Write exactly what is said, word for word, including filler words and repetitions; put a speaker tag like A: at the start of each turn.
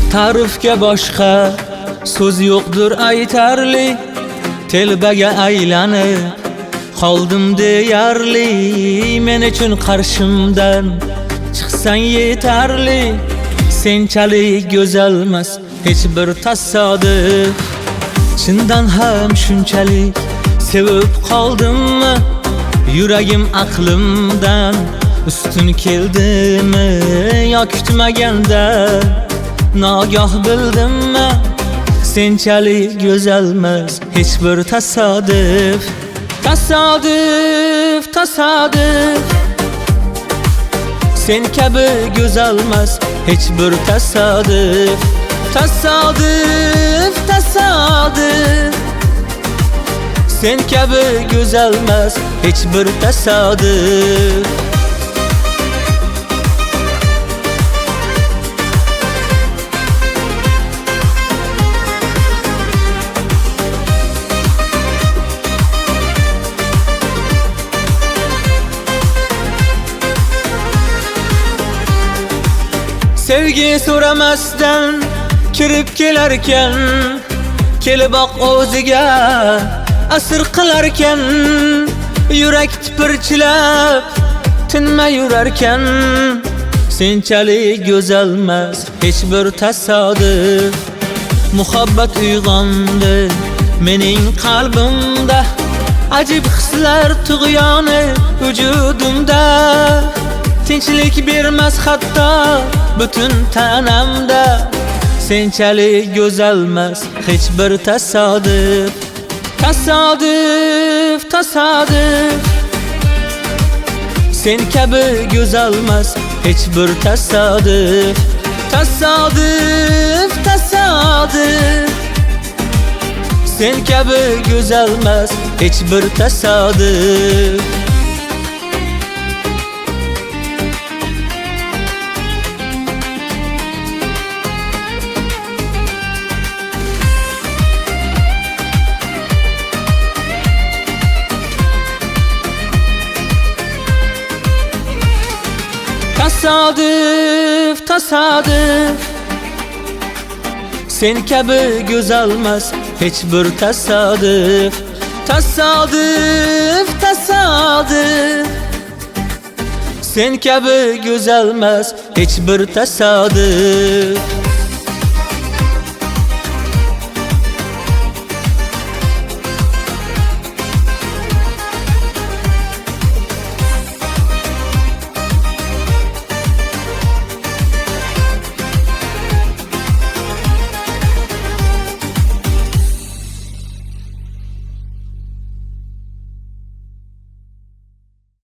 A: Ta'rifga boshqa so'z yo'qdir aytarli, telbaga aylanib qoldim deyarli. Men uchun qarshimdan chiqsang yetarli, senchalik go'zalmas hech bir tasodif. Chindan ham shunchalik sevib qoldimmi, yuragim aqlimdan ustun keldimi, yo kutmaganda nogoh bildimmi, senchalik go'zalmas hech bir tasodif. Tasodif, tasodif, sen kabi go'zalmas hech bir tasodif. Tasodif, tasodif, sen kabi go'zalmas hech bir tasodif. Sevgi so'ramasdan kirib kelarkan, kelib oq o'ziga asir qilarkan, yurak tipirchilab tinmay yurarkan, senchalik go'zalmas hech bir tasodif. Muhabbat uyg'ondi mening qalbimda, ajib hislar tug'yoni vujudimda. Tinchlik bermas hatto butun tanamda, senchalik go'zalmas hech bir tasodif. Tasodif, tasodif, sen kabi go'zalmas hech bir tasodif. Tasodif, tasodif, sen kabi go'zalmas hech bir tasodif. Tasodif, tasodif, sen kabi go'zalmas hech bir tasodif. Tasodif, tasodif, sen kabi go'zalmas hech bir tasodif.